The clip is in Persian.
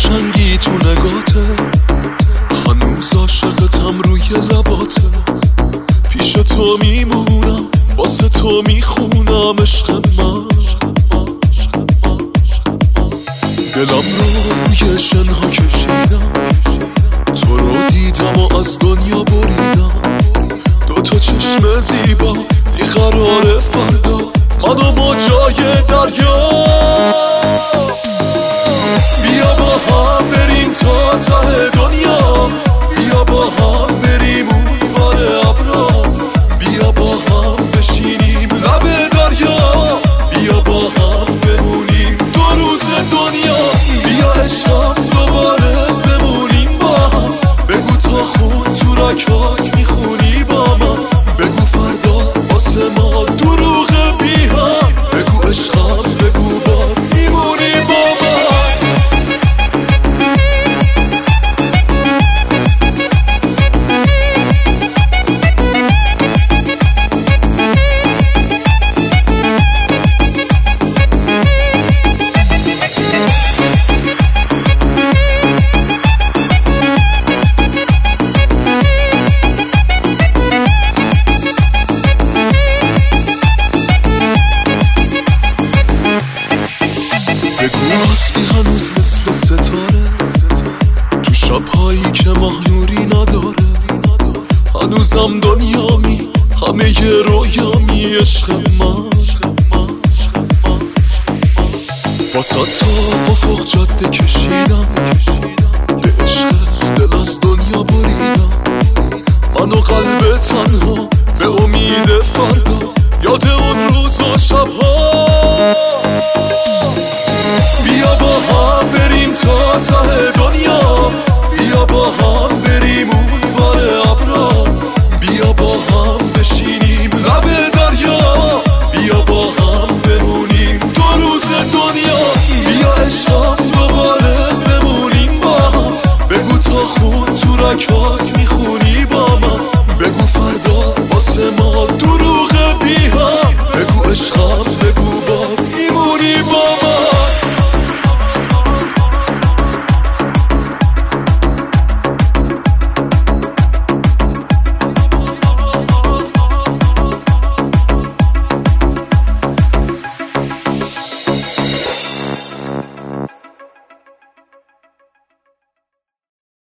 قشنگی تو نگاته، هنوز عاشقتم روی لباته. پیش تو میمونم، واسه تو میخونم عشق من. دلم روی شنها کشیدم، تو رو دیدم و از دنیا بریدم. دوتا چشم زیبا بیقرار فردا، من و موجای دریا. بیا با هم بریم تا ته دنیا، بیا با هم بریم اون ور ابرا. بیا با هم بشینیم لب دریا، بیا با هم بمونیم 2 روز دنیا. بیا عشقم دوباره بمونیم با هم، بگو تا خون تو رکاس میخونی با من. بگو فردا واسه ما دروغ بی هم، بگو عشقم بگو باز میمونی با من. بگو هستی هنوز مثل ستاره، تو شبهایی که ماه نوری نداره. هنوزم دنیامی، همه ی رویامی عشق من. واسه تا افق جاده کشیدم، به عشقت دل از دنیا بریدم. من و قلب تنها